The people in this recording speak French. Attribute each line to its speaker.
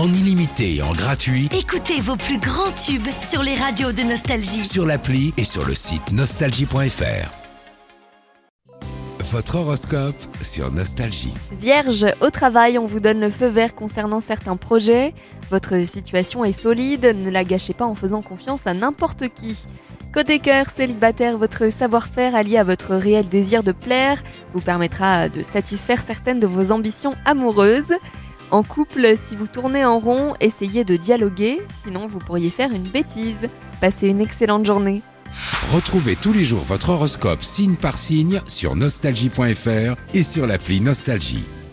Speaker 1: en illimité et en gratuit
Speaker 2: Écoutez vos plus grands tubes sur les radios de Nostalgie.
Speaker 1: sur l'appli et sur le site nostalgie.fr. Votre horoscope sur Nostalgie.
Speaker 3: Vierge, au travail, on vous donne le feu vert concernant certains projets. Votre situation est solide, ne la gâchez pas en faisant confiance à n'importe qui. Côté cœur, célibataire, votre savoir-faire allié à votre réel désir de plaire vous permettra de satisfaire certaines de vos ambitions amoureuses. En couple, si vous tournez en rond, essayez de dialoguer, sinon vous pourriez faire une bêtise. Passez une excellente journée.
Speaker 1: Retrouvez tous les jours votre horoscope signe par signe sur nostalgie.fr et sur l'appli Nostalgie.